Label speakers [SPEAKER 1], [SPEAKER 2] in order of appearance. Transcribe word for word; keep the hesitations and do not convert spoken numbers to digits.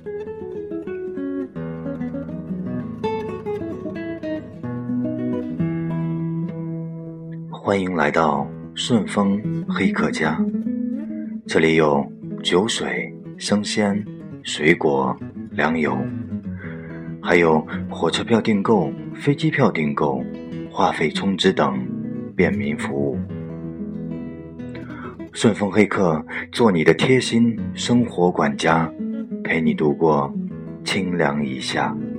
[SPEAKER 1] 欢迎来到顺丰黑客家，这里有酒水、生鲜、水果、粮油，还有火车票订购、飞机票订购、话费充值等便民服务。顺丰黑客做你的贴心生活管家，陪你度过清凉一夏。